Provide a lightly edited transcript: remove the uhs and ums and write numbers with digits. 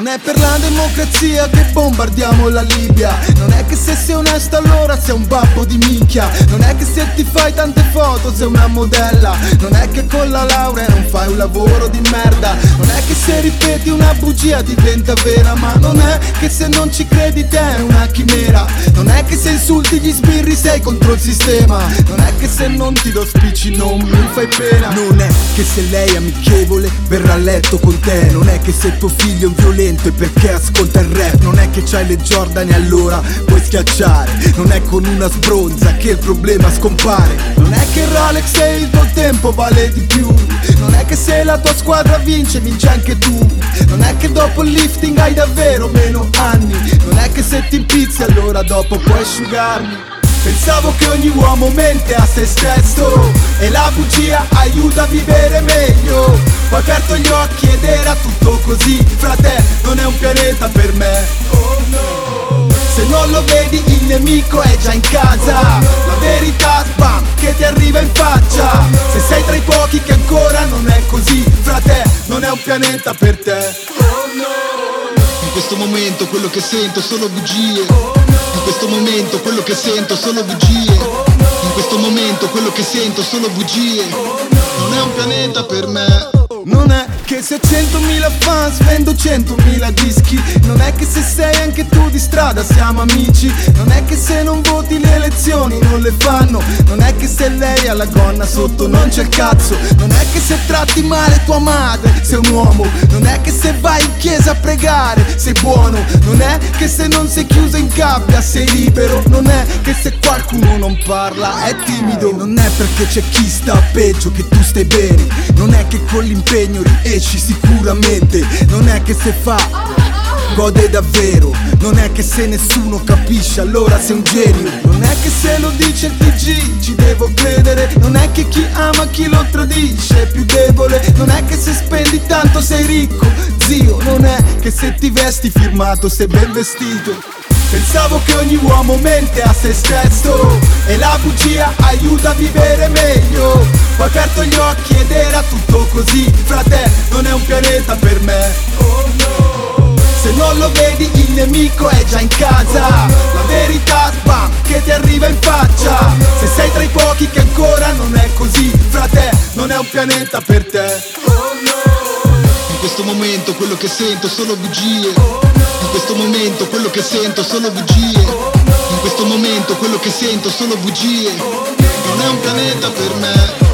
Non è per la democrazia che bombardiamo la Libia. Non è che se sei onesto allora sei un babbo di minchia. Non è che se ti fai tante foto sei una modella. Non è che con la laurea non fai un lavoro di merda. Non è che se ripeti una bugia diventa vera. Ma non è che se non ci credi te è una chimera. Non è che se insulti gli sbirri sei contro il sistema. Non è che se non ti do spicci non mi fai pena. Non è che se lei è amichevole verrà a letto con te. Non è che se tuo figlio è un violento è perché ascolta il rap. Non è che c'hai le Jordan e allora puoi schiacciare. Non è con una sbronza che il problema scompare. Non è che Rolex e il tuo tempo vale di più. Non è che se la tua squadra vince anche tu. Non è che dopo il lifting hai davvero meno anni. Non è che se ti impizzi allora dopo puoi asciugarmi. Pensavo che ogni uomo mente a se stesso e la bugia aiuta a vivere meglio. Ho aperto gli occhi ed era tutto così. Frate, non è un pianeta per me. Oh no. Se non lo vedi il nemico è già in casa. La verità, bam, che ti arriva in faccia. Se sei tra i pochi che ancora non è così, frate, non è un pianeta per te. Oh no. In questo momento quello che sento sono bugie. In questo momento quello che sento sono bugie. In questo momento quello che sento sono bugie. Non è un pianeta per me. Non è che se ho 100.000 fans vendo 100.000 dischi. Non è che se sei anche tu di strada siamo amici. Non è che se non voti le elezioni non le fanno. Non è che se lei ha la gonna sotto non c'è il cazzo. Non è che se tratti male tua madre sei un uomo. Non è che se vai in chiesa a pregare sei buono. Non è che se non sei chiuso in gabbia sei libero. Non è che se qualcuno non parla è timido. Non è perché c'è chi sta peggio che tu stai bene. Non è che con l'impegno riesci sicuramente. Non è che se fa gode davvero. Non è che se nessuno capisce allora sei un genio. Non è che se lo dice il TG ci devo credere. Non è che chi ama chi lo tradisce è più debole. Non è che se spendi tanto sei ricco, zio. Non è che se ti vesti firmato sei ben vestito. Pensavo che ogni uomo mente a se stesso e la bugia aiuta a vivere meglio. Ho aperto gli occhi ed era tutto così. Frate, non è un pianeta per me. Oh no. Se non lo vedi il nemico è già in casa. La verità, bam, che ti arriva in faccia. Se sei tra i pochi che ancora non è così, frate, non è un pianeta per te. Oh no. In questo momento quello che sento sono bugie. In questo momento quello che sento sono bugie. In questo momento quello che sento sono bugie. Non è un pianeta per me.